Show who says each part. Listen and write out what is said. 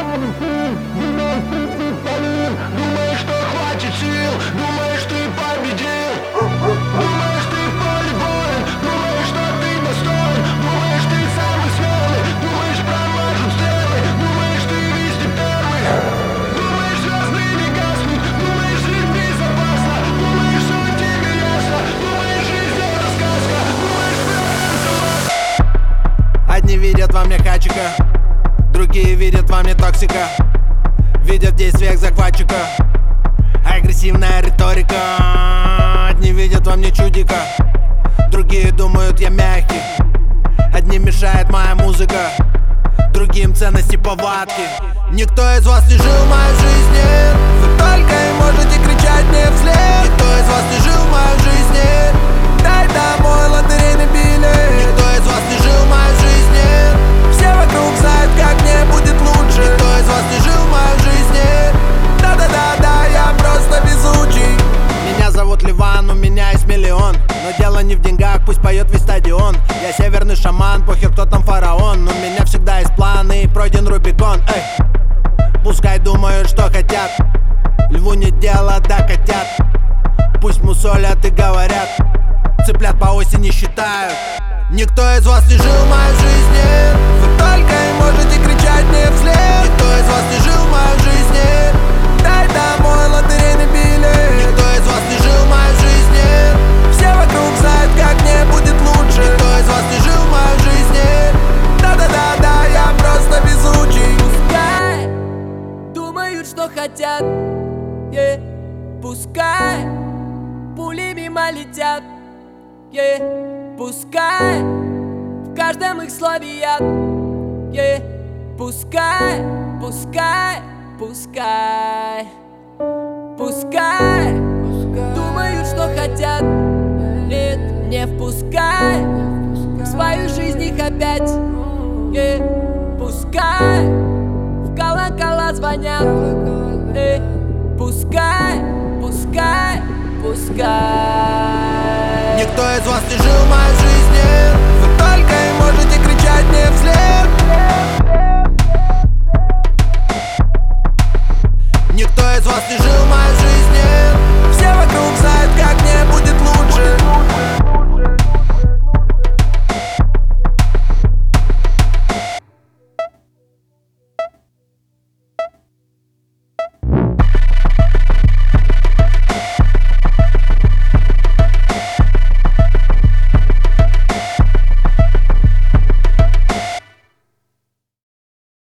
Speaker 1: Думаешь, что хватит сил, думаешь, ты победил. Думаешь, ты в поле воин, думаешь, что ты достоин. Думаешь, ты самый смелый, думаешь, промажут стрелы. Думаешь, ты везде первый. Думаешь, звезды не гаснут, думаешь, жить безопасно. Думаешь, что тебе ясно, думаешь, жизнь это сказка. Думаешь,
Speaker 2: Одни видят во мне хачика, другие видят во мне токсика. Видят в действиях захватчика агрессивная риторика. Одни видят во мне чудика, другие думают я мягкий. Одним мешает моя музыка, другим ценности повадки. Никто из вас не жил моей жизни, вы только и можете кричать мне вслед. Никто из вас не жил моей жизни, дай домой лотерейный билет. Никто из вас не жил моей жизни, все вокруг знают, как мне будет лучше. Никто из вас не жил моей жизни, да-да-да-да, я просто везучий. Меня зовут Ливан, у меня есть миллион, но дело не в деньгах, пусть поет весь стадион. Я северный шаман, похер кто там фараон. У меня всегда есть планы и пройден Рубикон. Эй, пускай думают, что хотят, льву не дело до котят. Пусть мусолят и говорят, цыплят по осени считают. Никто из вас не жил моей жизни, вы только и можете кричать мне вслед. Никто из вас не жил моей жизни, дай домой лотерейный билет. Никто из вас не жил моей жизни, все вокруг знают, как мне будет лучше. Никто из вас не жил моей жизни, да-да-да-да, я просто везучий.
Speaker 3: Пускай думают, что хотят, пускай пули мимо летят, пускай в каждом их слове яд, пускай, пускай, пускай, пускай думают, что хотят, нет, не впускай в свою жизнь их опять, пускай в колокола звонят, пускай, пускай, пускай.
Speaker 2: Никто из вас не жил моей жизни, вы только и можете кричать мне вслед. Никто из вас не жил моей жизни, все вокруг знают.